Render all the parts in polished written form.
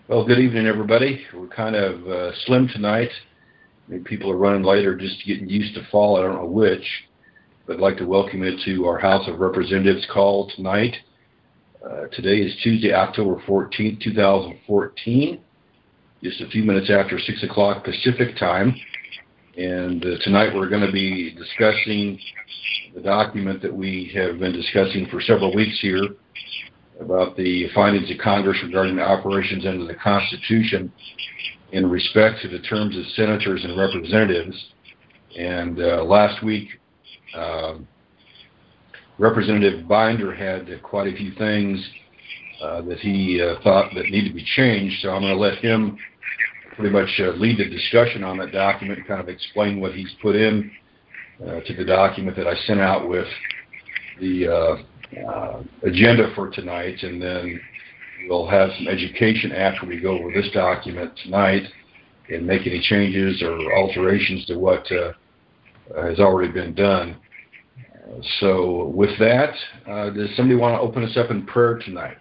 Well, good evening, everybody. We're kind of slim tonight. Maybe people are running late or just getting used to fall. I don't know which. But I'd like to welcome you to our House of Representatives call tonight. Today is Tuesday, October 14th, 2014. Just a few minutes after 6 o'clock Pacific time. And tonight we're going to be discussing the document that we have been discussing for several weeks here about the findings of Congress regarding the operations under the Constitution in respect to the terms of senators and representatives. And last week, Representative Binder had quite a few things that he thought that needed to be changed, so I'm going to let him pretty much lead the discussion on that document and kind of explain what he's put in to the document that I sent out with the agenda for tonight, and then we'll have some education after we go over this document tonight and make any changes or alterations to what has already been done. So with that, does somebody want to open us up in prayer tonight?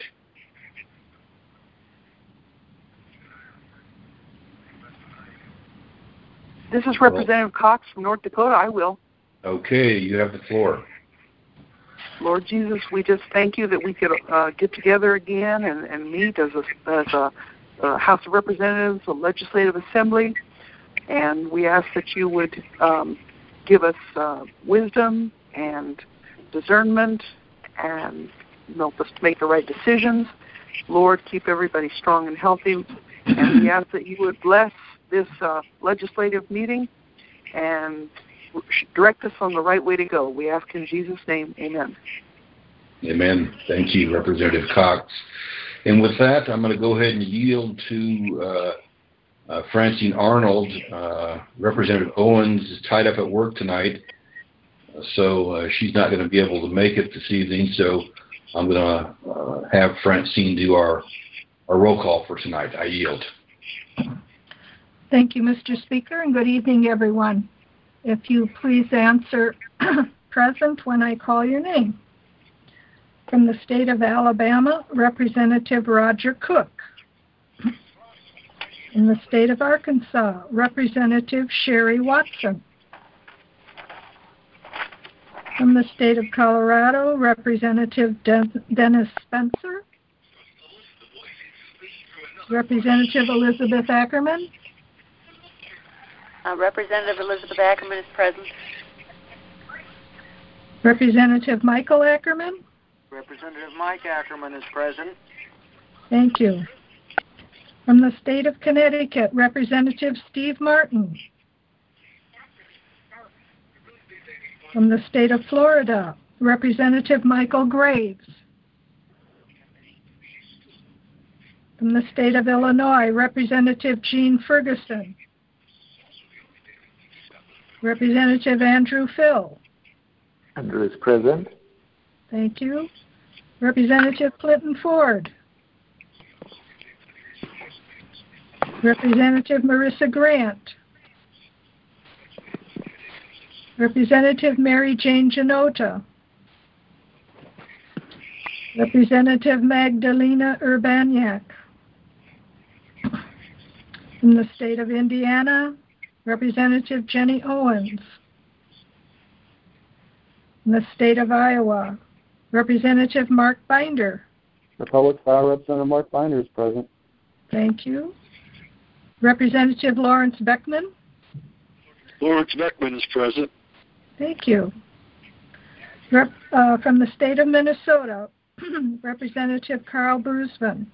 This is Representative Cox from North Dakota. I will. Okay, you have the floor. Lord Jesus, we just thank you that we could get together again and meet as a House of Representatives, a legislative assembly, and we ask that you would give us wisdom and discernment and help us to make the right decisions. Lord, keep everybody strong and healthy, and we ask that you would bless this legislative meeting and direct us on the right way to go. We ask in Jesus' name, amen. Amen. Thank you, Representative Cox. And with that, I'm going to go ahead and yield to Francine Arnold. Representative Owens is tied up at work tonight, so she's not going to be able to make it this evening, so I'm going to have Francine do our roll call for tonight. I yield. Thank you, Mr. Speaker, and good evening, everyone. If you please answer present when I call your name. From the state of Alabama, Representative Roger Cook. In the state of Arkansas, Representative Sherry Watson. From the state of Colorado, Representative Dennis Spencer. Representative Elizabeth Ackerman. Representative Elizabeth Ackerman is present. Representative Michael Ackerman. Representative Mike Ackerman is present. Thank you. From the state of Connecticut, Representative Steve Martin. From the state of Florida, Representative Michael Graves. From the state of Illinois, Representative Gene Ferguson. Representative Andrew Phil. Andrew is present. Thank you. Representative Clinton Ford. Representative Marissa Grant. Representative Mary Jane Janota. Representative Magdalena Urbaniak. From the state of Indiana, Representative Jenny Owens. In the state of Iowa, Representative Mark Binder. Republic File Representative Mark Binder is present. Thank you. Representative Lawrence Beckman. Lawrence Beckman is present. Thank you. From the state of Minnesota, Representative Carl Brusman.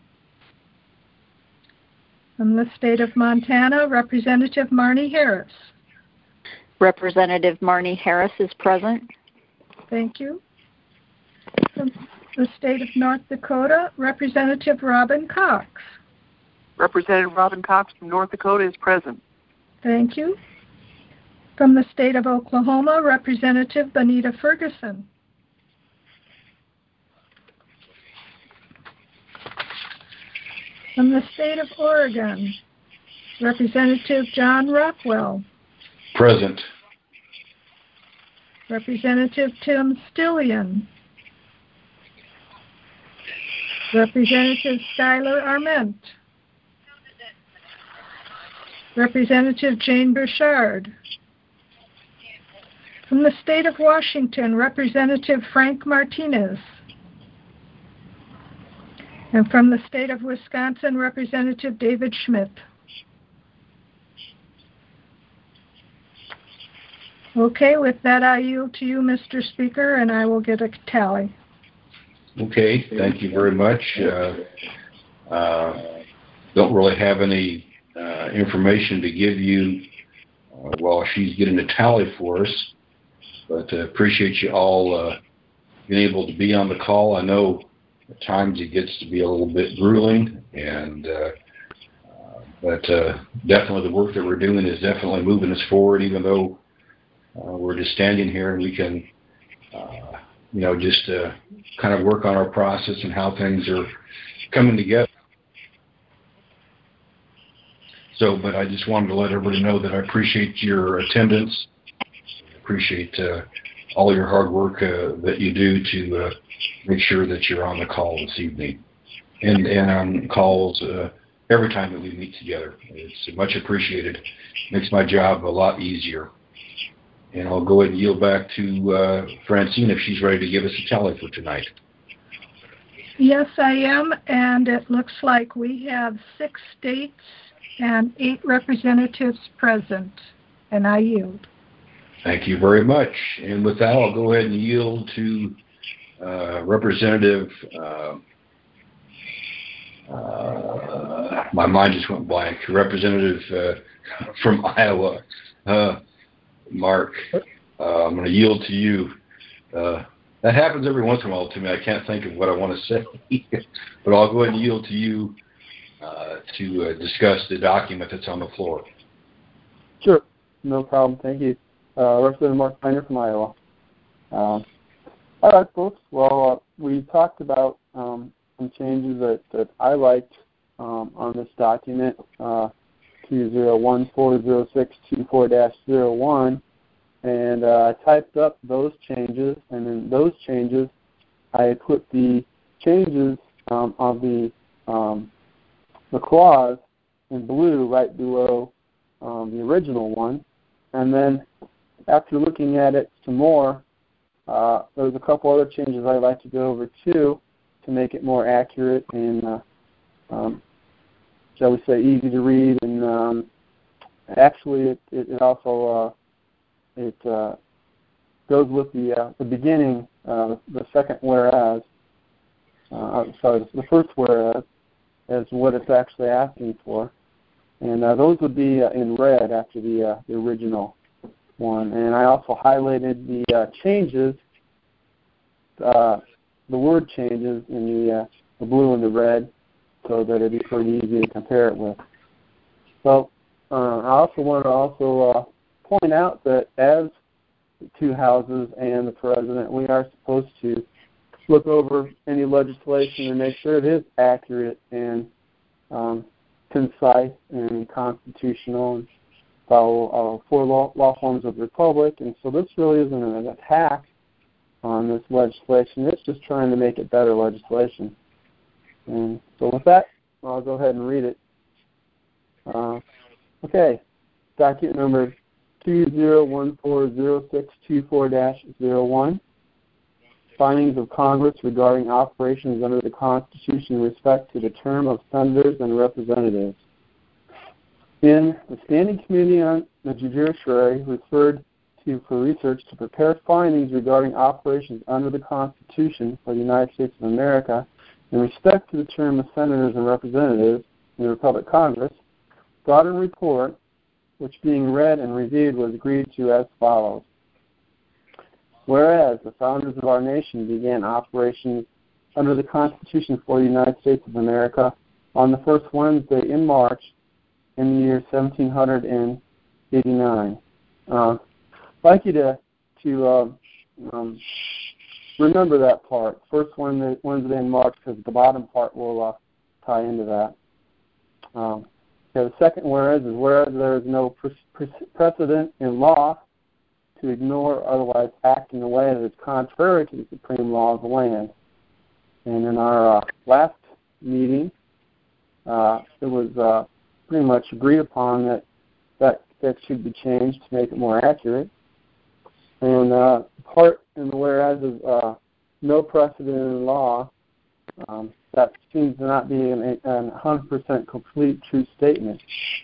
From the state of Montana, Representative Marnie Harris. Representative Marnie Harris is present. Thank you. From the state of North Dakota, Representative Robin Cox. Representative Robin Cox from North Dakota is present. Thank you. From the state of Oklahoma, Representative Benita Ferguson. From the state of Oregon, Representative John Rockwell. Present. Representative Tim Stillian. Representative Schuyler Arment. Representative Jane Bouchard. From the state of Washington, Representative Frank Martinez. And from the state of Wisconsin, Representative David Schmidt. Okay, with that I yield to you, Mr. Speaker, and I will get a tally. Okay, thank you very much. Don't really have any information to give you while she's getting a tally for us, but appreciate you all being able to be on the call. I know at times it gets to be a little bit grueling, and but definitely the work that we're doing is definitely moving us forward, even though we're just standing here and we can, just kind of work on our process and how things are coming together. So, but I just wanted to let everybody know that I appreciate your attendance, appreciate all your hard work that you do to make sure that you're on the call this evening and on calls every time that we meet together. It's much appreciated. Makes my job a lot easier. And I'll go ahead and yield back to Francine if she's ready to give us a tally for tonight. Yes, I am, and it looks like we have 6 states and 8 representatives present, and I yield. Thank you very much. And with that, I'll go ahead and yield to Representative, my mind just went blank, Representative from Iowa, Mark. I'm going to yield to you. That happens every once in a while to me. I can't think of what I want to say, but I'll go ahead and yield to you to discuss the document that's on the floor. Sure, no problem. Thank you. Representative Mark Feiner from Iowa. All right, folks. Well, we talked about some changes that I liked on this document, 20140624-01, and I typed up those changes, and in those changes, I put the changes of the clause in blue right below the original one, and then after looking at it some more, there's a couple other changes I'd like to go over too to make it more accurate and, shall we say, easy to read. And actually, it also goes with the beginning, the second whereas. The first whereas is what it's actually asking for, and those would be in red after the original one. And I also highlighted the changes, the word changes in the blue and the red, so that it'd be pretty easy to compare it with. So I also want to point out that as the 2 houses and the president, we are supposed to look over any legislation and make sure it is accurate and concise and constitutional and follow 4 law forms of the Republic. And so this really isn't an attack on this legislation. It's just trying to make it better legislation. And so with that, I'll go ahead and read it. Okay, document number 20140624-01, findings of Congress regarding operations under the Constitution in respect to the term of senators and representatives. In the Standing Committee on the Judiciary referred to for research to prepare findings regarding operations under the Constitution for the United States of America in respect to the term of senators and representatives in the Republic Congress, brought a report which, being read and reviewed, was agreed to as follows. Whereas the founders of our nation began operations under the Constitution for the United States of America on the first Wednesday in March in the year 1789. I'd like you to remember that part, first Wednesday in March, because the bottom part will tie into that. The second whereas is whereas there is no precedent in law to ignore or otherwise act in a way that is contrary to the supreme law of the land. And in our last meeting, it was pretty much agreed upon that that should be changed to make it more accurate. And part in the whereas is no precedent in law. That seems to not be an 100% complete true statement.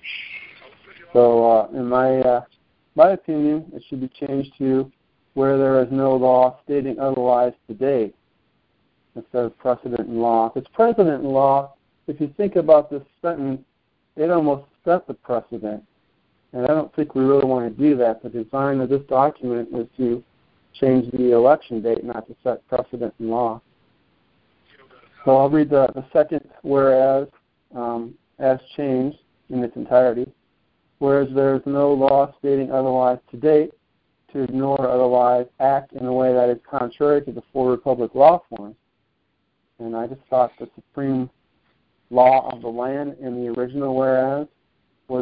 So in my opinion, it should be changed to where there is no law stating otherwise to date instead of precedent in law. If it's precedent in law, if you think about this sentence, it almost set the precedent. And I don't think we really want to do that. The design of this document is to change the election date, not to set precedent in law. So I'll read the second whereas as changed in its entirety. Whereas there is no law stating otherwise to date, to ignore or otherwise act in a way that is contrary to the full Republic law forms. And I just thought the supreme law of the land in the original whereas was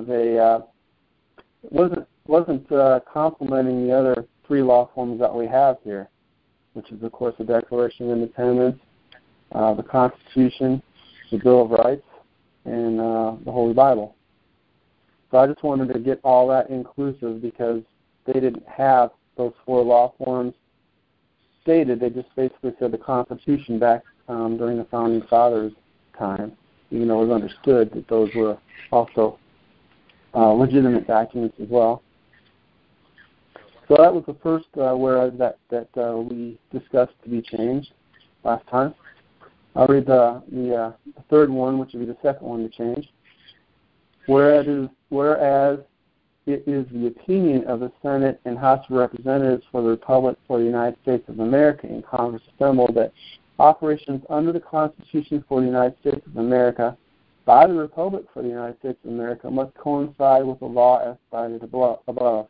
wasn't complementing the other three law forms that we have here, which is of course the Declaration of Independence, the Constitution, the Bill of Rights, and the Holy Bible. So I just wanted to get all that inclusive because they didn't have those four law forms stated. They just basically said the Constitution back during the Founding Fathers' time, even though it was understood that those were also legitimate documents as well. So that was the first whereas that we discussed to be changed last time. I'll read the third one, which would be the second one to change. Whereas it is the opinion of the Senate and House of Representatives for the Republic for the United States of America in Congress assembled that operations under the Constitution for the United States of America by the Republic for the United States of America must coincide with the law as cited above.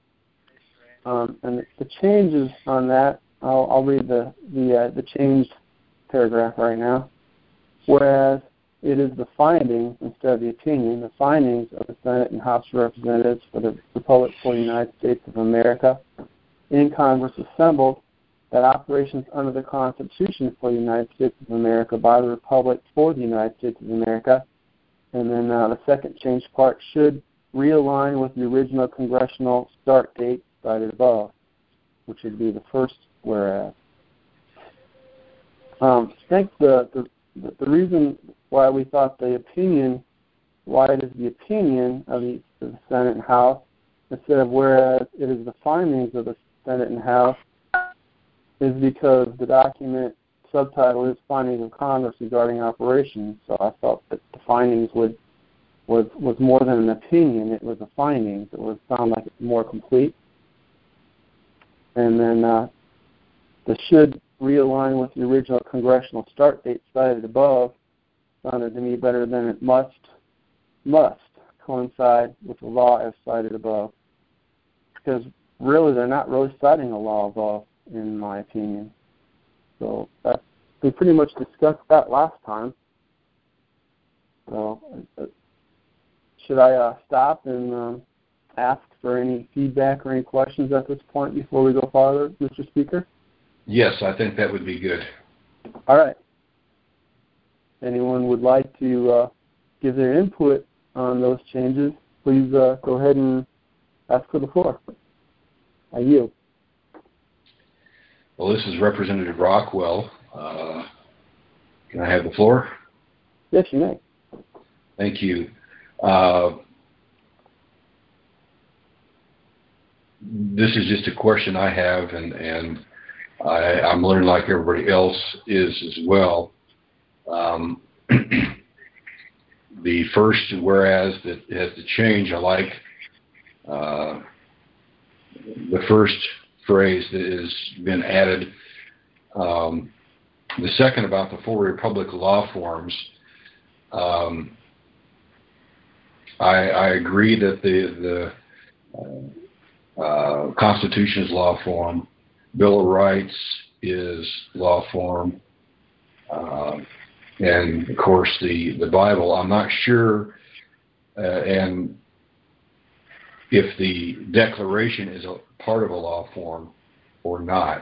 And the changes on that, I'll read the changed paragraph right now. Whereas it is the findings instead of the opinion, the findings of the Senate and House of Representatives for the Republic for the United States of America in Congress assembled that operations under the Constitution for the United States of America by the Republic for the United States of America, and then the second changed part should realign with the original congressional start date cited above, which would be the first whereas. I think the reason why we thought why it is the opinion of the Senate and House instead of whereas it is the findings of the Senate and House is because the document subtitle is Findings of Congress Regarding Operations. So I felt that the findings was more than an opinion. It was the findings. It would sound like it's more complete. And then the should realign with the original congressional start date cited above sounded to me better than it must coincide with the law as cited above. Because really they're not really citing a law above, in my opinion. So we pretty much discussed that last time. So should I stop and ask for any feedback or any questions at this point before we go farther, Mr. Speaker? Yes, I think that would be good. All right. Anyone would like to give their input on those changes, please go ahead and ask for the floor. I yield. Well, this is Representative Rockwell. Can I have the floor? Yes, you may. Thank you. This is just a question I have, and I'm learning like everybody else is as well. The first whereas that has to change, I like the first phrase that has been added. The second about the full Republic law forms, I agree that the Constitution is law form, Bill of Rights is law form, and of course the Bible. I'm not sure, and if the Declaration is a part of a law form or not,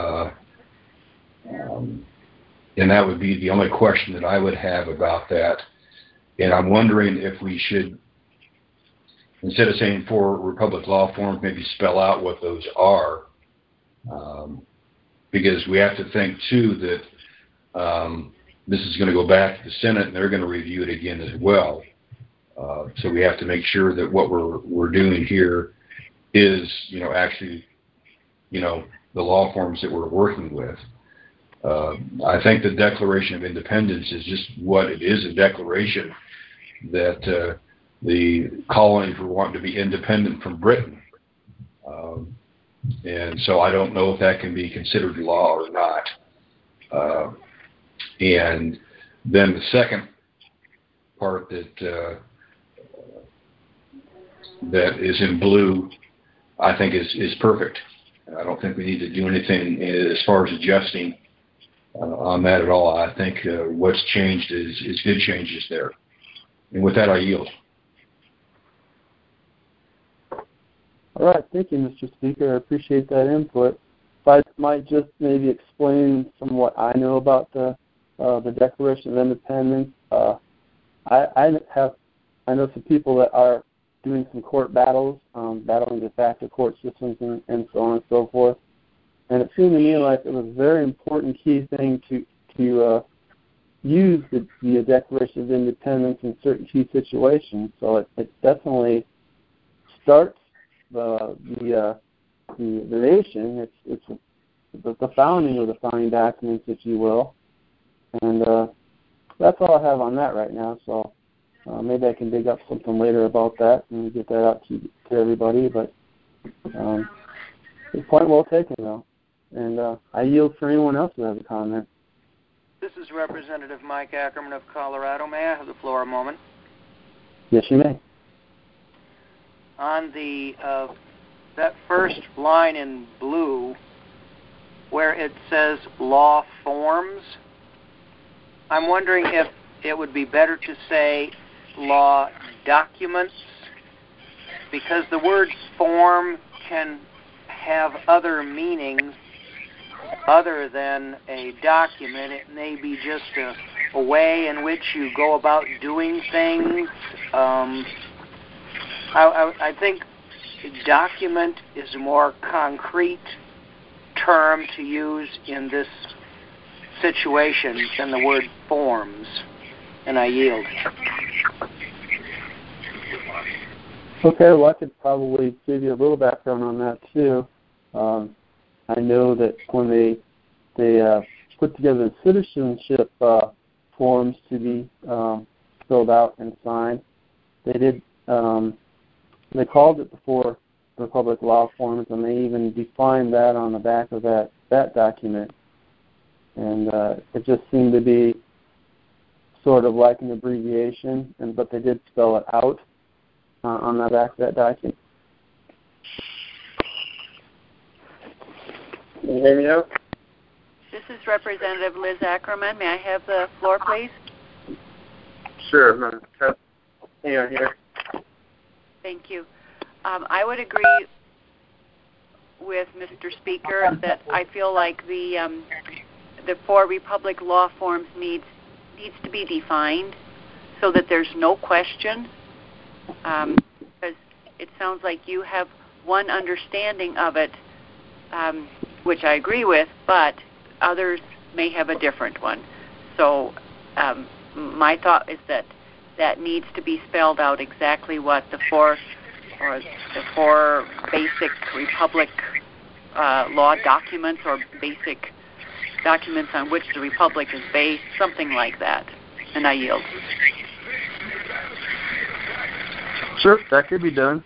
and that would be the only question that I would have about that. And I'm wondering if we should instead of saying 4 Republic law forms, maybe spell out what those are. Because we have to think, too, that this is going to go back to the Senate, and they're going to review it again as well. So we have to make sure that what we're doing here is, actually, the law forms that we're working with. I think the Declaration of Independence is just what it is, a declaration that the colonies were wanting to be independent from Britain. And so I don't know if that can be considered law or not. And then the second part that is in blue, I think is perfect. I don't think we need to do anything as far as adjusting on that at all. I think what's changed is good changes there. And with that, I yield. All right, thank you, Mr. Speaker. I appreciate that input. If I might just maybe explain some what I know about the Declaration of Independence. I know some people that are doing some court battles, battling de facto court systems and so on and so forth. And it seemed to me like it was a very important key thing to use the Declaration of Independence in certain key situations. So it definitely starts the nation. It's the founding of the founding documents, if you will. And that's all I have on that right now. So maybe I can dig up something later about that and get that out to everybody. But the point well taken, though. And I yield for anyone else who has a comment. This is Representative Mike Ackerman of Colorado. May I have the floor a moment? Yes, you may. On the that first line in blue, where it says law forms, I'm wondering if it would be better to say law documents, because the word form can have other meanings other than a document. It may be just a way in which you go about doing things. I think document is a more concrete term to use in this situation than the word forms, and I yield. Okay, well, I could probably give you a little background on that, too. I know that when they put together the citizenship forms to be filled out and signed, they did. They called it the 4 Republic law forms, and they even defined that on the back of that document. And it just seemed to be sort of like an abbreviation, but they did spell it out on the back of that document. Can you hear me out? This is Representative Liz Ackerman. May I have the floor, please? Sure. Hang on here. Thank you. I would agree with Mr. Speaker that I feel like the 4 Republic law forms needs to be defined so that there's no question, because it sounds like you have one understanding of it, which I agree with, but others may have a different one. So my thought is that needs to be spelled out exactly what the 4 basic Republic law documents, or basic documents on which the Republic is based, something like that. And I yield. Sure, that could be done.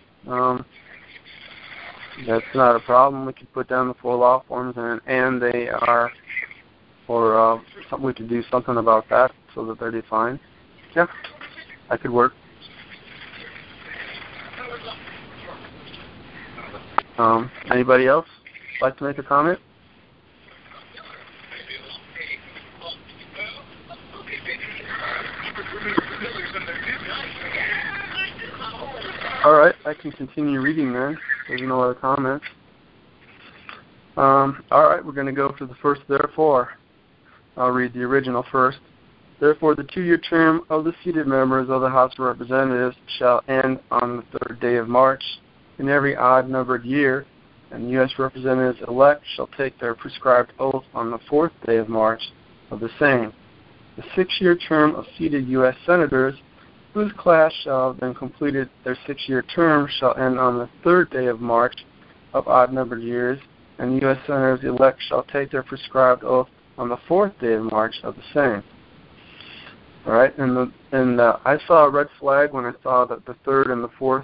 That's not a problem. We could put down the 4 law forms, and they are, or we could do something about that so that they're defined. Yeah, that could work. Anybody else like to make a comment? All right, I can continue reading then. There's no other comments. All right, we're going to go to the first therefore. I'll read the original first. Therefore, the 2-year term of the seated members of the House of Representatives shall end on the 3rd day of March in every odd-numbered year, and the U.S. Representatives-elect shall take their prescribed oath on the 4th day of March of the same. The 6-year term of seated U.S. Senators, whose class shall have then completed their 6-year term, shall end on the 3rd day of March of odd-numbered years, and the U.S. Senators-elect shall take their prescribed oath on the 4th day of March of the same. All right, and I saw a red flag when I saw that the 3rd and the 4th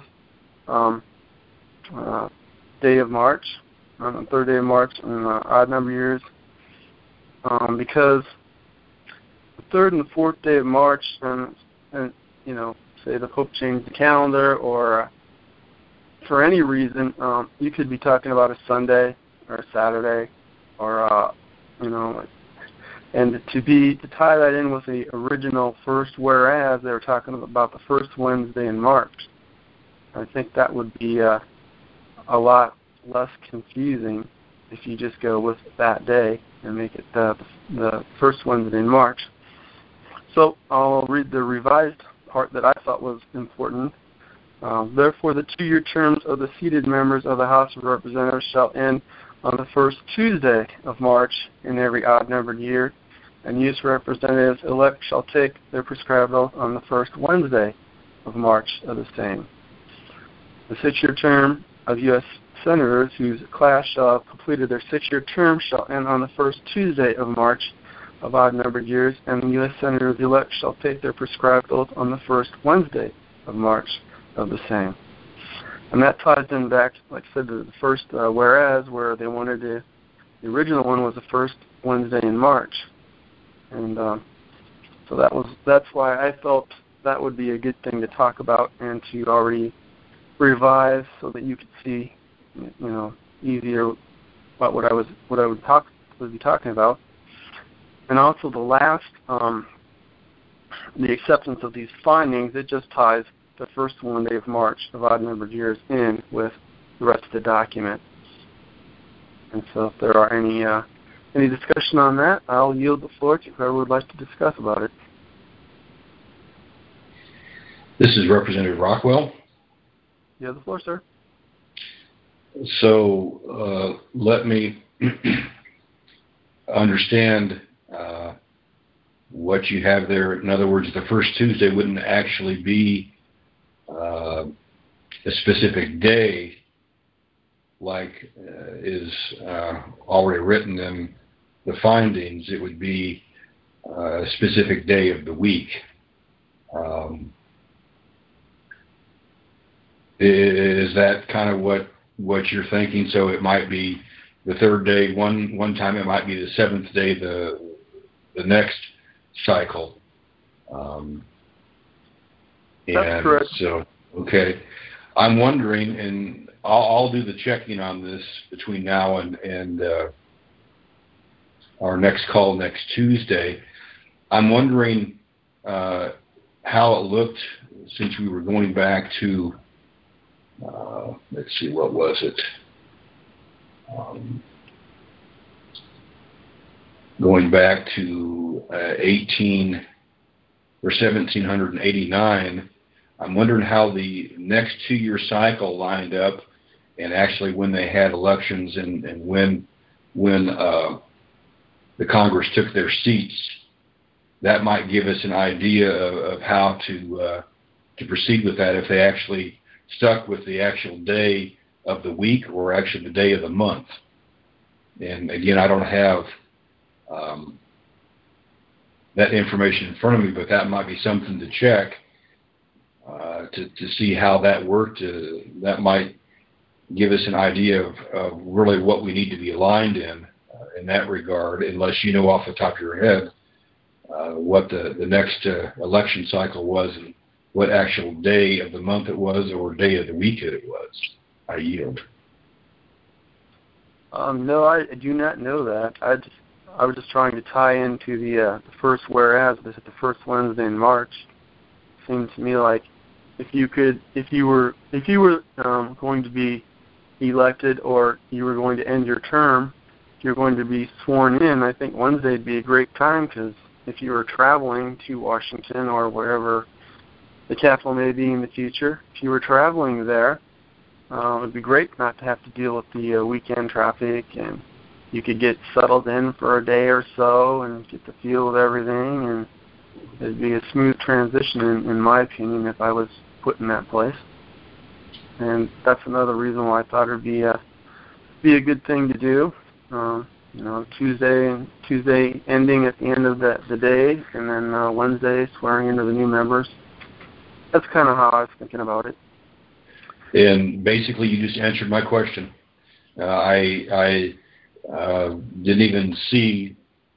day of March, on the 3rd day of March in odd-numbered years, because the 3rd and the 4th day of March, and you know, say the Pope changed the calendar, or for any reason, you could be talking about a Sunday or a Saturday, or you know, and to tie that in with the original first whereas, they were talking about the first Wednesday in March. I think that would be a lot less confusing if you just go with that day and make it the first Wednesday in March. So I'll read the revised part that I thought was important. Therefore, the 2-year terms of the seated members of the House of Representatives shall end on the first Tuesday of March in every odd-numbered year, and U.S. Representatives-elect shall take their prescribed oath on the first Wednesday of March of the same. The 6-year term of U.S. Senators whose class shall have completed their 6-year term shall end on the first Tuesday of March of odd-numbered years, and the U.S. Senators-elect shall take their prescribed oath on the first Wednesday of March of the same. And that ties in back, like I said, to the first whereas, where they wanted the original one was the first Wednesday in March. And so that's why I felt that would be a good thing to talk about and to already revise so that you could see, you know, easier what I would be talking about. And also the last, the acceptance of these findings, it just ties the first Wednesday of March of odd-numbered years in with the rest of the document. And so if there are any discussion on that, I'll yield the floor to whoever would like to discuss about it. This is Representative Rockwell. You have the floor, sir. So let me understand what you have there. In other words, the first Tuesday wouldn't actually be a specific day like is already written in the findings. It would be a specific day of the week. Is that kind of what you're thinking? So it might be the 3rd day one time, it might be the 7th day the next cycle. That's correct. So, okay. I'm wondering, and I'll do the checking on this between now and our next call next Tuesday. I'm wondering how it looked since we were going back to, let's see, what was it? Going back to 1789, I'm wondering how the next 2-year cycle lined up, and actually when they had elections and when the Congress took their seats. That might give us an idea of how to proceed with that, if they actually stuck with the actual day of the week or actually the day of the month. And again, I don't have that information in front of me, but that might be something to check to see how that worked. That might give us an idea of really what we need to be aligned in that regard, unless you know off the top of your head what the next election cycle was and what actual day of the month it was or day of the week it was. I yield. No, I do not know that. I was just trying to tie into the first whereas. This is the first Wednesday in March. Seemed to me like if you were going to be elected, or you were going to end your term, if you're going to be sworn in, I think Wednesday would be a great time, because if you were traveling to Washington or wherever the capital may be in the future, if you were traveling there, it would be great not to have to deal with the weekend traffic, and you could get settled in for a day or so and get the feel of everything, and it'd be a smooth transition, in my opinion, if I was put in that place. And that's another reason why I thought it would be a good thing to do. Tuesday ending at the end of the day, and then Wednesday swearing into the new members. That's kind of how I was thinking about it. And basically, you just answered my question. I didn't even see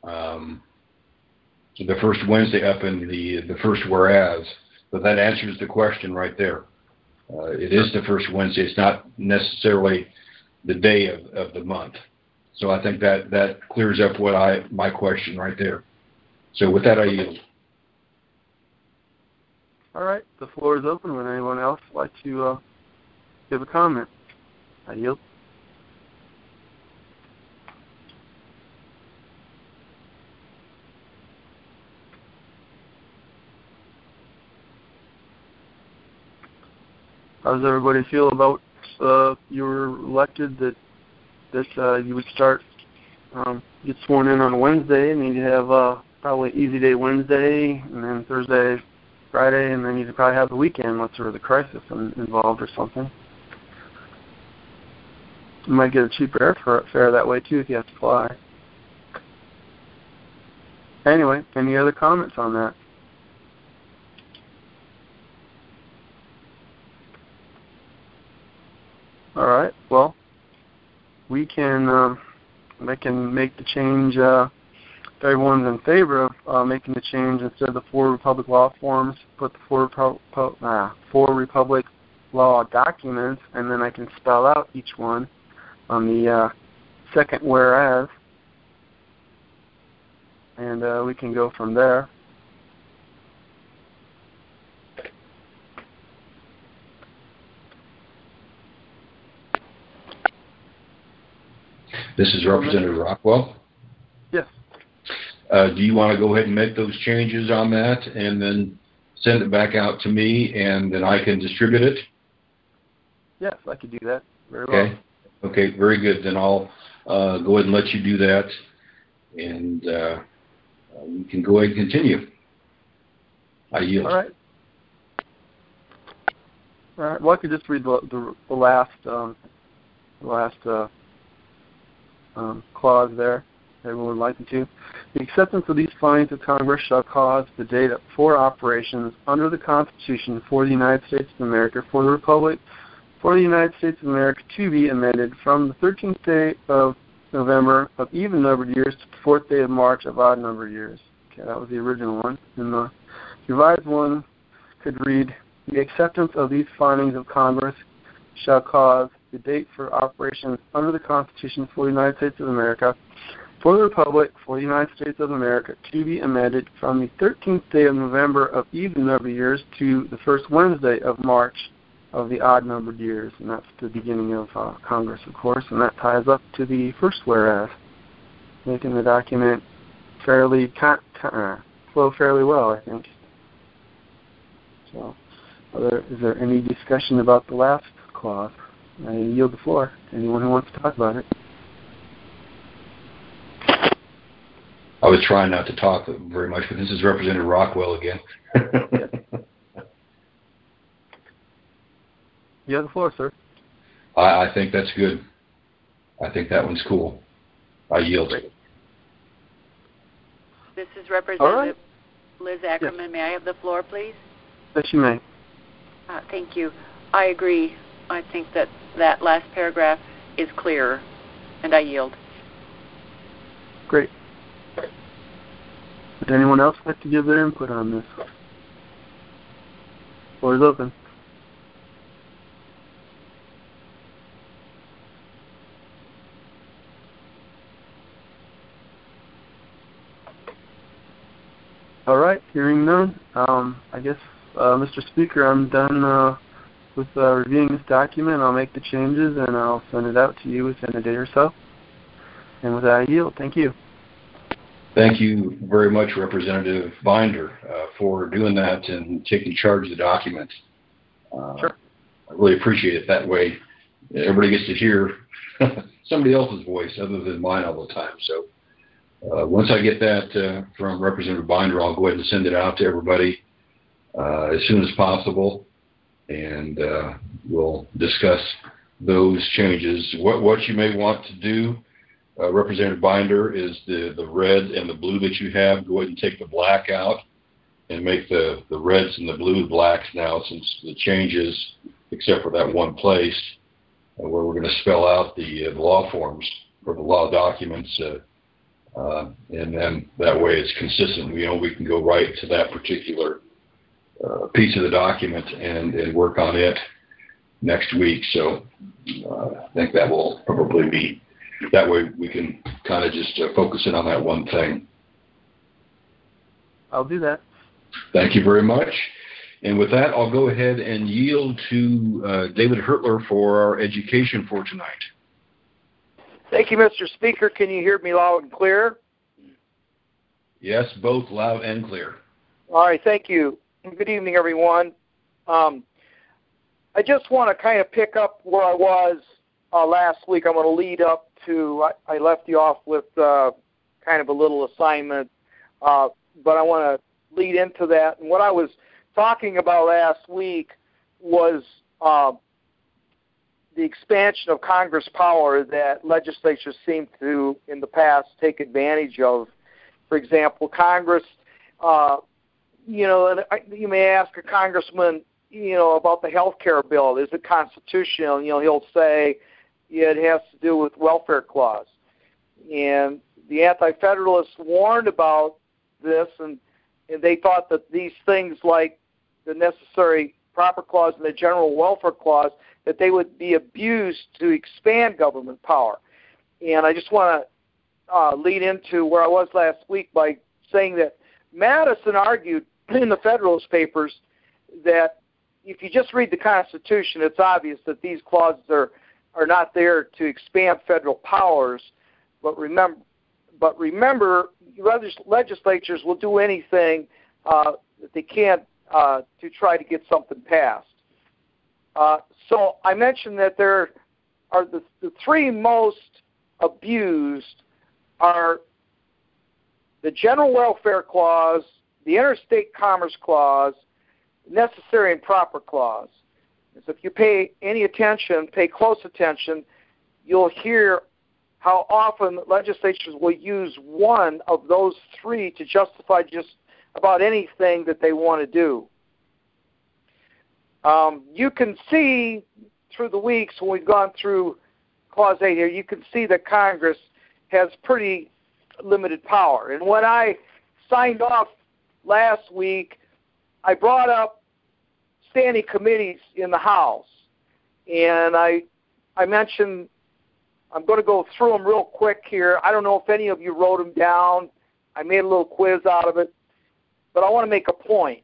the first Wednesday up in the first whereas, but that answers the question right there. It is the first Wednesday. It's not necessarily the day of the month. So I think that clears up my question right there. So with that, I yield. All right. The floor is open. Would anyone else like to give a comment? I yield. How does everybody feel about you were elected that you would start get sworn in on Wednesday, and you'd have probably Easy Day Wednesday, and then Thursday, Friday, and then you'd probably have the weekend unless there was a crisis involved or something. You might get a cheaper airfare that way too if you have to fly. Anyway, any other comments on that? All right. Well, we can make the change. If everyone's in favor of making the change, instead of the 4 Republic Law forms, put the 4 Republic Law documents, and then I can spell out each one on the second whereas, and we can go from there. This is Representative Rockwell. Yes. Do you want to go ahead and make those changes on that and then send it back out to me, and then I can distribute it? Yes, I could do that. Very well. Okay, very good. Then I'll go ahead and let you do that, and we can go ahead and continue. I yield. All right. Well, I could just read the last clause there. Everyone would like me to. The acceptance of these findings of Congress shall cause the data for operations under the Constitution for the United States of America, for the Republic, for the United States of America, to be amended from the 13th day of November of even-numbered years to the 4th day of March of odd-numbered years. Okay, that was the original one. And the revised one could read, the acceptance of these findings of Congress shall cause the date for operations under the Constitution for the United States of America, for the Republic, for the United States of America, to be amended from the 13th day of November of even-numbered years to the first Wednesday of March of the odd-numbered years. And that's the beginning of Congress, of course, and that ties up to the first whereas, making the document fairly flow fairly well, I think. So, is there any discussion about the last clause? I yield the floor to anyone who wants to talk about it. I was trying not to talk very much, but this is Representative Rockwell again. You have the floor, sir. I think that's good. I think that one's cool. I yield. Great. This is Representative Right. Liz Ackerman. Yes. May I have the floor, please? Yes, you may. Thank you. I agree. I think that last paragraph is clearer, and I yield. Great. Would anyone else like to give their input on this? Floor is open. All right, hearing none, I guess, Mr. Speaker, I'm done with reviewing this document. I'll make the changes, and I'll send it out to you within a day or so. And with that, I yield. Thank you. Thank you very much, Representative Binder, for doing that and taking charge of the document. Sure. I really appreciate it. That way, everybody gets to hear somebody else's voice other than mine all the time. So once I get that from Representative Binder, I'll go ahead and send it out to everybody as soon as possible, and we'll discuss those changes. What you may want to do, Representative Binder, is the red and the blue that you have, go ahead and take the black out and make the reds and the blue blacks now, since the changes, except for that one place where we're going to spell out the law forms or the law documents, and then that way it's consistent. We can go right to that particular piece of the document and work on it next week. So I think that will probably be, that way we can kind of just focus in on that one thing. I'll do that. Thank you very much. And with that, I'll go ahead and yield to David Hertler for our education for tonight. Thank you, Mr. Speaker. Can you hear me loud and clear? Yes, both loud and clear. All right, thank you. Good evening, everyone. I just want to kind of pick up where I was last week. I'm going to lead up to, I left you off with kind of a little assignment, but I want to lead into that. And what I was talking about last week was the expansion of Congress power that legislatures seem to, in the past, take advantage of. For example, Congress, and you may ask a congressman, about the health care bill. Is it constitutional? He'll say it has to do with welfare clause. And the Anti-Federalists warned about this, and they thought that these things like the necessary proper clause and the general welfare clause, that they would be abused to expand government power. And I just want to lead into where I was last week by saying that Madison argued in the Federalist Papers that if you just read the Constitution, it's obvious that these clauses are not there to expand federal powers. But remember, legislatures will do anything that they can to try to get something passed. So I mentioned that there are the three most abused are the General Welfare Clause, the Interstate Commerce Clause, Necessary and Proper Clause. So if you pay any attention, pay close attention, you'll hear how often legislatures will use one of those three to justify just about anything that they want to do. You can see through the weeks when we've gone through Clause 8 here, you can see that Congress has pretty limited power. And when I signed off last week, I brought up standing committees in the House. And I mentioned, I'm going to go through them real quick here. I don't know if any of you wrote them down. I made a little quiz out of it. But I want to make a point.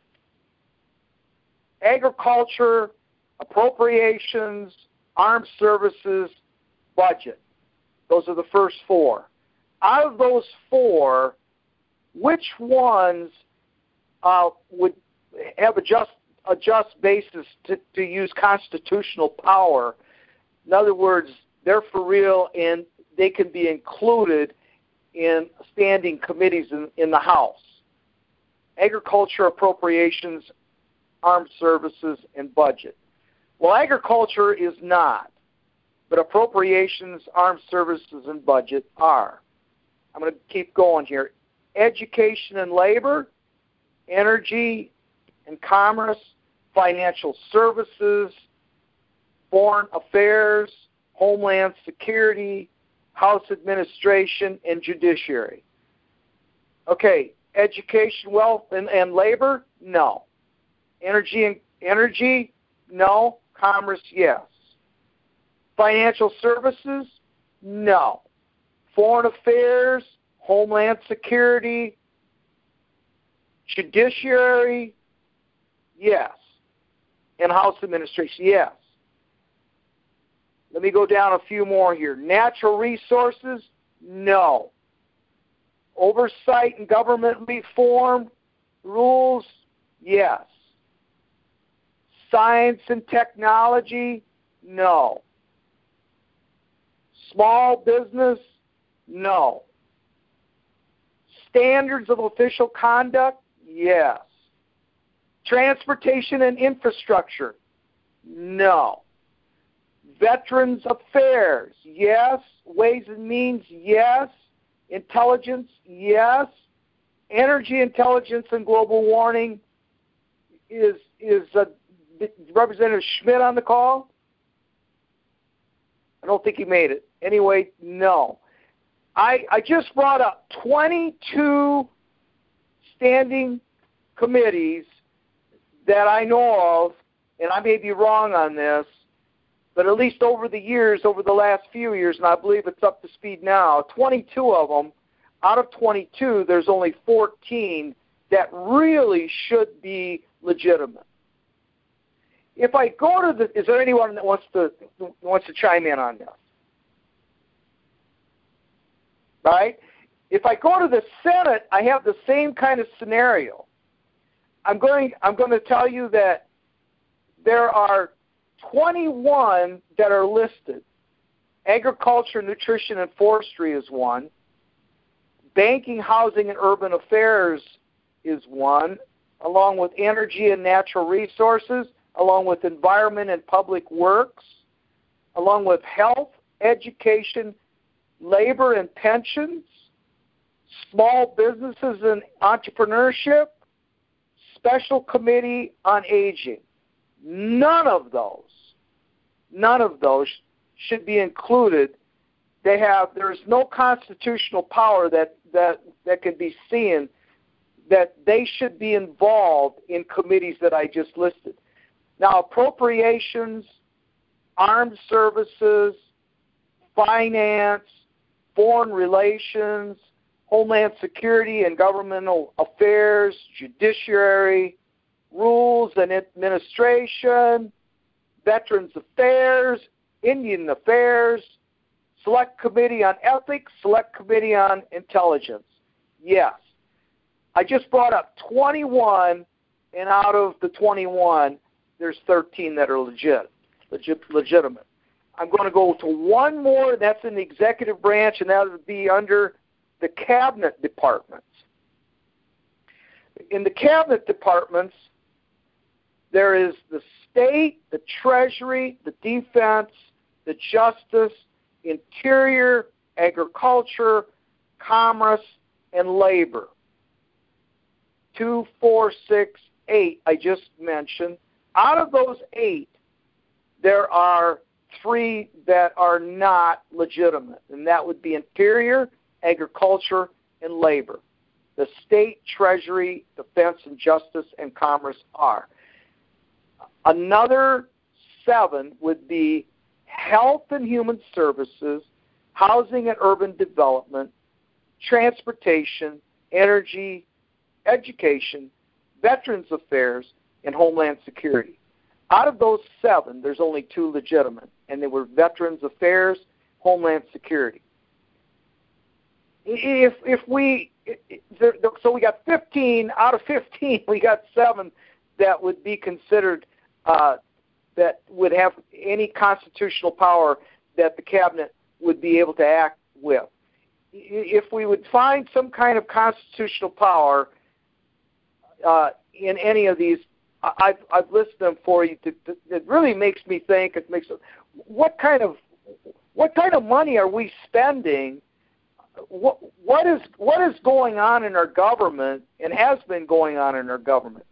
Agriculture, appropriations, armed services, budget. Those are the first four. Out of those four, which ones would have a just basis to use constitutional power? In other words, they're for real and they can be included in standing committees in the House. Agriculture, appropriations, armed services, and budget. Well, agriculture is not, but appropriations, armed services, and budget are. I'm going to keep going here. Education and labor, energy and commerce, financial services, foreign affairs, homeland security, House administration, and judiciary. Okay, education, wealth, and labor? No. Energy? No. Commerce? Yes. Financial services? No. Foreign affairs, homeland security, judiciary? Yes. And House administration? Yes. Let me go down a few more here. Natural resources? No. Oversight and government reform rules, yes. Science and technology, no. Small business, no. Standards of official conduct, yes. Transportation and infrastructure, no. Veterans Affairs, yes. Ways and Means, yes. Intelligence, yes. Energy intelligence and global warming, is Representative Schmidt on the call? I don't think he made it. Anyway, no. I just brought up 22 standing committees that I know of, and I may be wrong on this, but at least over the years, over the last few years, and I believe it's up to speed now, 22 of them, out of 22, there's only 14 that really should be legitimate. If I go to the, is there anyone that wants to chime in on this? Right? If I go to the Senate, I have the same kind of scenario. I'm going to tell you that there are 21 that are listed. Agriculture, nutrition, and forestry is one. Banking, housing, and urban affairs is one, along with energy and natural resources, along with environment and public works, along with health, education, labor and pensions, small businesses and entrepreneurship, special committee on aging. None of those should be included. There is no constitutional power that can be seen that they should be involved in committees that I just listed. Now, appropriations, armed services, finance, foreign relations, homeland security and governmental affairs, judiciary, rules and administration, veterans affairs, Indian affairs, select committee on ethics, select committee on intelligence. Yes. I just brought up 21, and out of the 21, there's 13 that are legitimate. I'm going to go to one more, that's in the executive branch, and that would be under the cabinet departments. In the cabinet departments, there is the state, the treasury, the defense, the justice, interior, agriculture, commerce, and labor. 2, 4, 6, 8 I just mentioned. Out of those 8, there are 3 that are not legitimate, and that would be interior, agriculture, and labor. The state, treasury, defense, and justice, and commerce are. Another 7 would be health and human services, housing and urban development, transportation, energy, education, veterans affairs, and homeland security. Out of those 7, there's only 2 legitimate, and they were veterans affairs, homeland security. So we got 15 out of 15. We got 7 that would be considered that would have any constitutional power that the cabinet would be able to act with. If we would find some kind of constitutional power in any of these, I've listed them for you. It really makes me think. It makes what kind of money are we spending? What is going on in our government and has been going on in our government?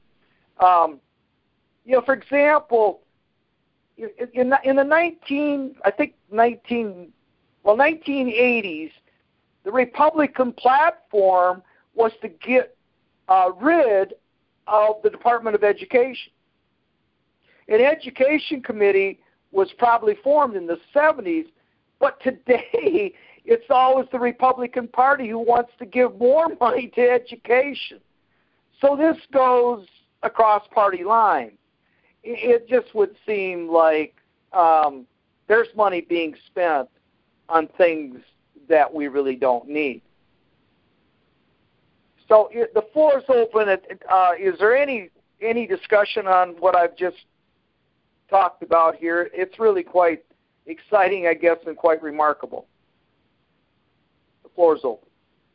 For example, in the 1980s, the Republican platform was to get rid of the Department of Education. An education committee was probably formed in the 70s, but today it's always the Republican Party who wants to give more money to education. So this goes across party lines. It just would seem like there's money being spent on things that we really don't need. So the floor is open. Is there any discussion on what I've just talked about here? It's really quite exciting, I guess, and quite remarkable. The floor is open.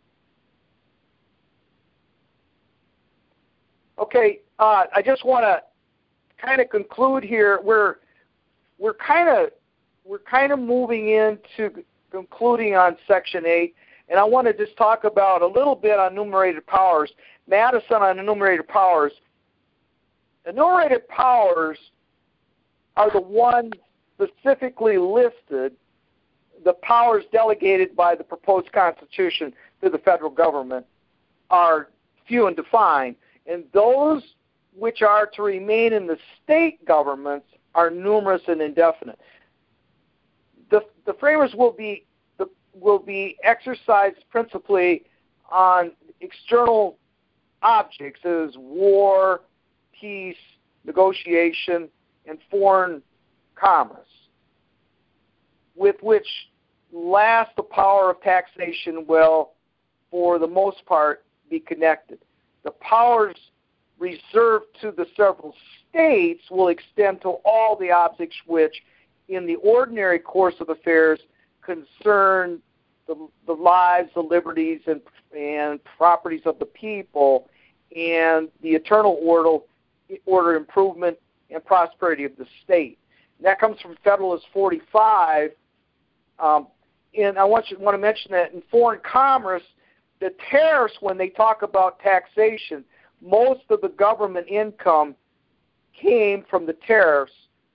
Okay, I just want to kind of conclude here. We're kind of moving into concluding on Section 8, and I want to just talk about a little bit on enumerated powers. Madison on enumerated powers. Enumerated powers are the ones specifically listed, the powers delegated by the proposed Constitution to the federal government are few and defined, and those which are to remain in the state governments are numerous and indefinite. The framers will be exercised principally on external objects as war, peace, negotiation, and foreign commerce, with which last the power of taxation will, for the most part, be connected. The powers reserved to the several states will extend to all the objects which, in the ordinary course of affairs, concern the lives, the liberties, and properties of the people, and the eternal order, improvement, and prosperity of the state. And that comes from Federalist 45. And I want to mention that in foreign commerce, the tariffs, when they talk about taxation, most of the government income came from the tariffs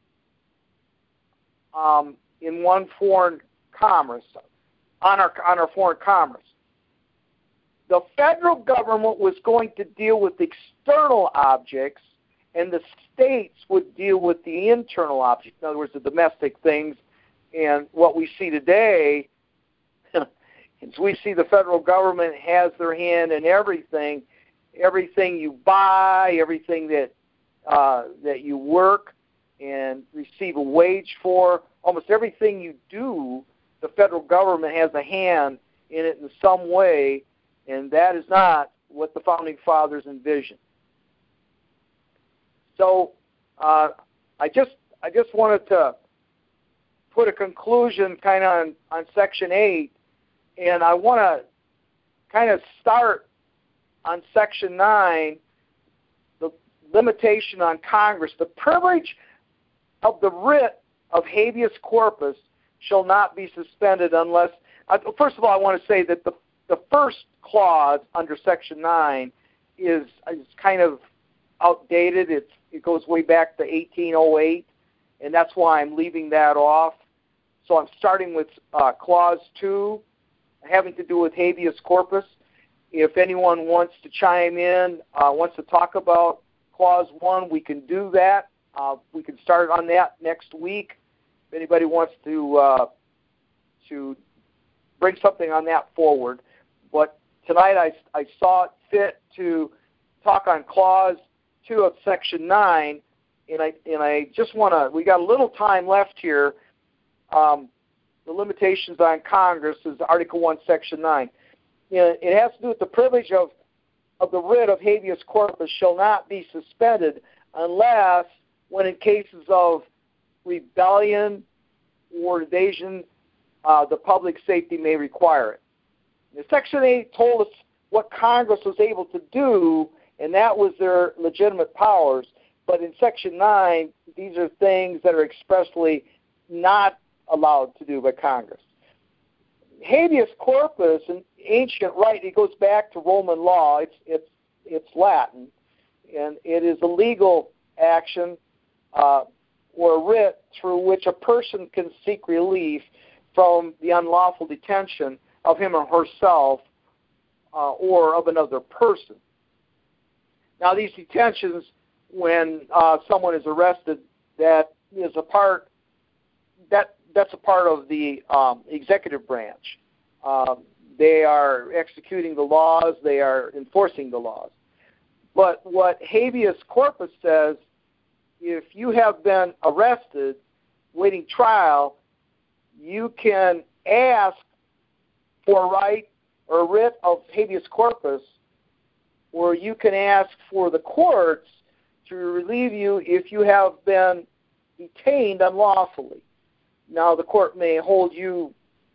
in one foreign commerce, on our foreign commerce. The federal government was going to deal with external objects, and the states would deal with the internal objects, in other words, the domestic things. And what we see today is we see the federal government has their hand in everything you buy, everything that you work and receive a wage for. Almost everything you do, the federal government has a hand in it in some way, and that is not what the Founding Fathers envisioned. So I just wanted to put a conclusion kind of on Section 8, and I want to kind of start on Section 9, the limitation on Congress. The privilege of the writ of habeas corpus shall not be suspended unless, first of all, I want to say that the first clause under Section 9 is kind of outdated. It goes way back to 1808, and that's why I'm leaving that off. So I'm starting with Clause 2, having to do with habeas corpus. If anyone wants to chime in, wants to talk about Clause 1, we can do that. We can start on that next week. If anybody wants to bring something on that forward. But tonight I saw it fit to talk on Clause 2 of Section 9, and I just want to, we got a little time left here. The limitations on Congress is Article 1, Section 9. It has to do with the privilege of the writ of habeas corpus shall not be suspended unless when in cases of rebellion or invasion, the public safety may require it. Now, Section 8 told us what Congress was able to do, and that was their legitimate powers. But in Section 9, these are things that are expressly not allowed to do by Congress. Habeas corpus, in ancient right, it goes back to Roman law. It's Latin, and it is a legal action or a writ through which a person can seek relief from the unlawful detention of him or herself or of another person. Now, these detentions, when someone is arrested, that's a part of the executive branch. They are executing the laws. They are enforcing the laws. But what habeas corpus says, if you have been arrested, waiting trial, you can ask for a right or a writ of habeas corpus or you can ask for the courts to relieve you if you have been detained unlawfully. Now, the court may hold you,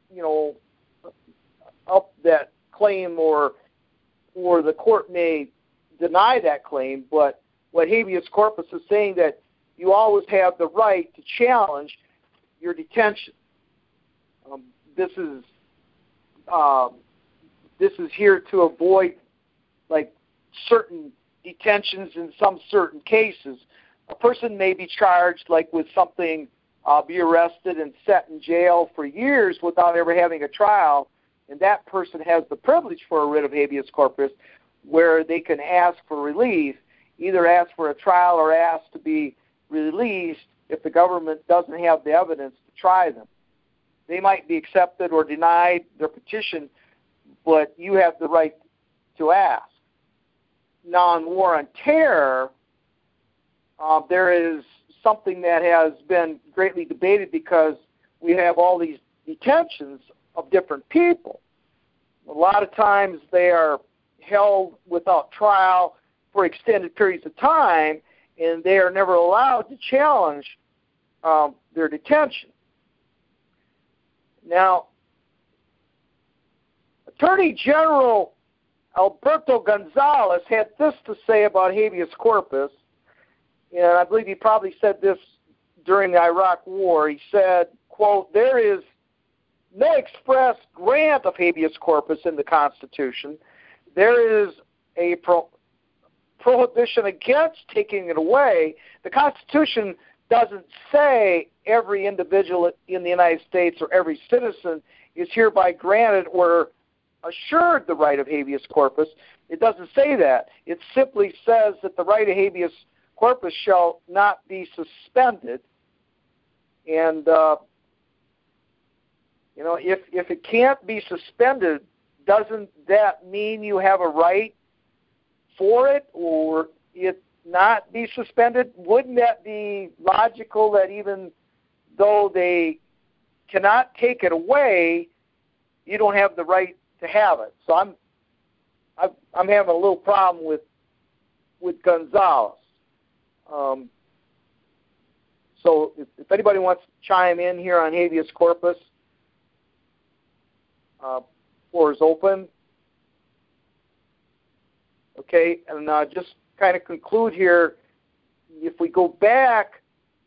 up that claim, or the court may deny that claim, but what habeas corpus is saying that you always have the right to challenge your detention. This is here to avoid certain detentions in some certain cases. A person may be charged with something, be arrested and set in jail for years without ever having a trial, and that person has the privilege for a writ of habeas corpus where they can ask for relief, either ask for a trial or ask to be released if the government doesn't have the evidence to try them. They might be accepted or denied their petition, but you have the right to ask. Now, in War on Terror, there is something that has been greatly debated because we have all these detentions of different people. A lot of times they are held without trial for extended periods of time, and they are never allowed to challenge their detention. Now, Attorney General Alberto Gonzales had this to say about habeas corpus, and I believe he probably said this during the Iraq War. He said, quote, "There is no express grant of habeas corpus in the Constitution. There is a prohibition against taking it away. The Constitution doesn't say every individual in the United States or every citizen is hereby granted or assured the right of habeas corpus. It doesn't say that. It simply says that the right of habeas corpus shall not be suspended." And, if it can't be suspended, doesn't that mean you have a right for it or it not be suspended? Wouldn't that be logical that even though they cannot take it away, you don't have the right to have it? So I'm having a little problem with Gonzales. So if anybody wants to chime in here on habeas corpus, floor is open. Okay, and just kind of conclude here. If we go back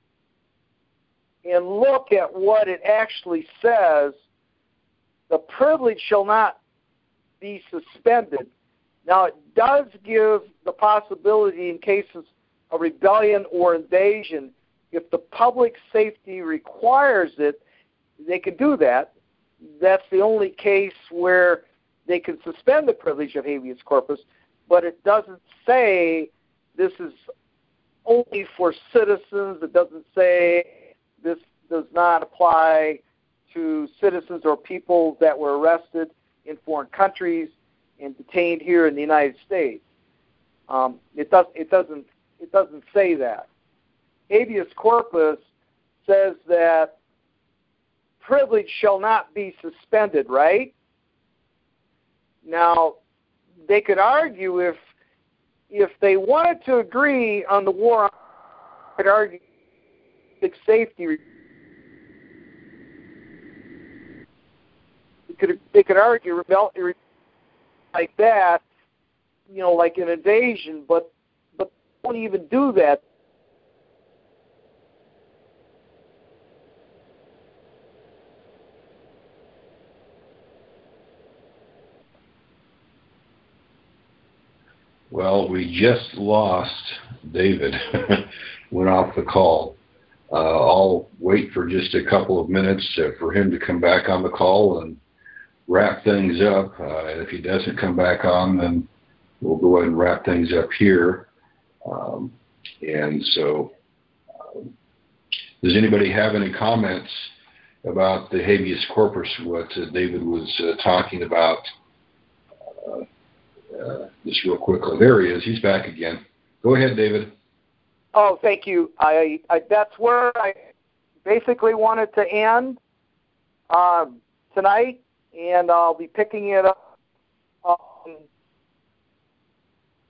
and look at what it actually says, the privilege shall not be suspended. Now, it does give the possibility in cases of rebellion or invasion, if the public safety requires it, they can do that. That's the only case where they can suspend the privilege of habeas corpus, but it doesn't say this is only for citizens. It doesn't say this does not apply to citizens or people that were arrested in foreign countries and detained here in the United States. It doesn't say that. Habeas corpus says that privilege shall not be suspended, right? Now, they could argue if they wanted to agree on the war, they could argue safety. They could argue rebellion like that, like an invasion, but don't even do that. Well, we just lost David. Went off the call. I'll wait for just a couple of minutes for him to come back on the call and wrap things up. And if he doesn't come back on, then we'll go ahead and wrap things up here. Does anybody have any comments about the habeas corpus, what David was talking about? Just real quickly. There he is. He's back again. Go ahead, David. Oh, thank you. I that's where I basically wanted to end tonight, and I'll be picking it up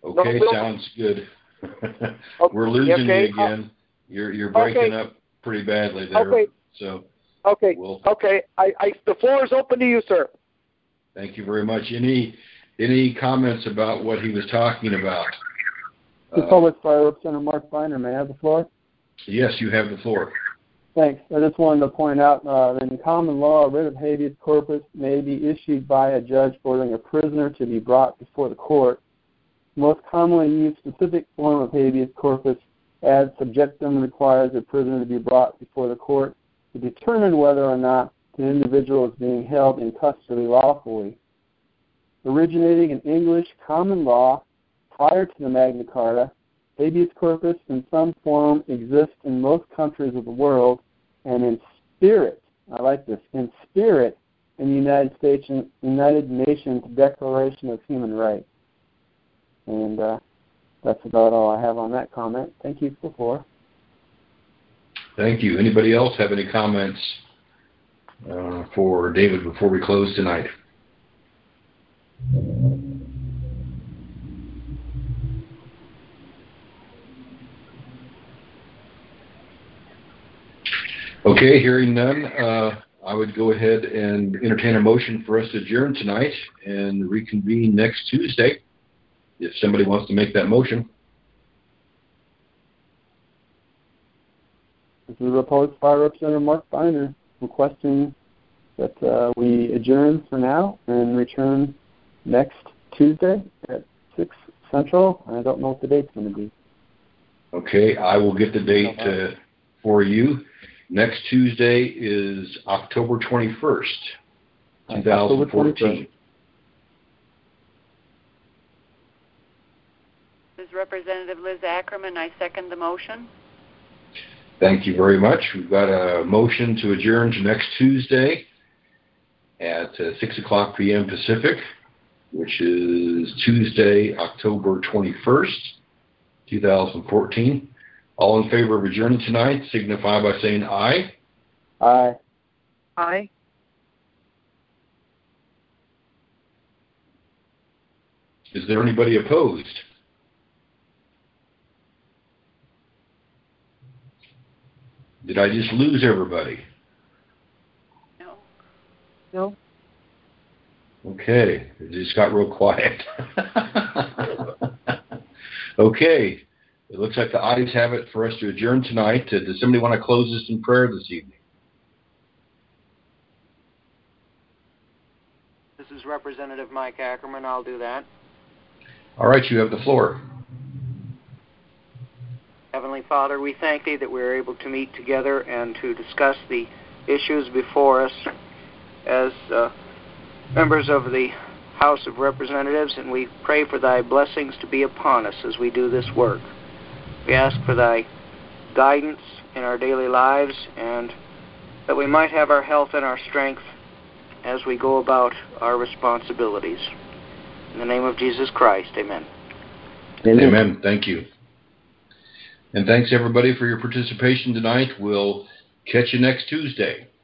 Okay, No, sounds good. We're losing you again. You're breaking up pretty badly there. Okay. So. Okay. Okay. The floor is open to you, sir. Thank you very much. Any comments about what he was talking about? Public Fire Representative Mark Binder, may I have the floor? Yes, you have the floor. Thanks. I just wanted to point out that in common law, a writ of habeas corpus may be issued by a judge ordering a prisoner to be brought before the court. The most commonly used specific form of habeas corpus ad subjectum requires a prisoner to be brought before the court to determine whether or not the individual is being held in custody lawfully. Originating in English common law prior to the Magna Carta, habeas corpus in some form exists in most countries of the world, and in spirit, I like this, in spirit in the United Nations Declaration of Human Rights. And that's about all I have on that comment. Thank you for the floor. Thank you. Anybody else have any comments for David before we close tonight? Okay, hearing none, I would go ahead and entertain a motion for us to adjourn tonight and reconvene next Tuesday, if somebody wants to make that motion. This is Republic Fire Representative Mark Binder requesting that we adjourn for now and return next Tuesday at 6 Central. I don't know what the date's going to be. Okay, I will get the date for you. Next Tuesday is October 21st, 2014. This is Representative Liz Ackerman. I second the motion. Thank you very much. We've got a motion to adjourn to next Tuesday at 6 o'clock p.m. Pacific, which is Tuesday, October 21st, 2014. All in favor of adjourning tonight, signify by saying aye. Aye. Aye. Is there anybody opposed? Did I just lose everybody? No. No. Okay, it just got real quiet. Okay, it looks like the ayes have it for us to adjourn tonight. Does somebody want to close us in prayer this evening? This is Representative Mike Ackerman. I'll do that. All right, you have the floor. Heavenly Father, we thank Thee that we're able to meet together and to discuss the issues before us as members of the House of Representatives, and we pray for Thy blessings to be upon us as we do this work. We ask for Thy guidance in our daily lives, and that we might have our health and our strength as we go about our responsibilities. In the name of Jesus Christ, amen. Amen. Amen. Thank you. And thanks, everybody, for your participation tonight. We'll catch you next Tuesday.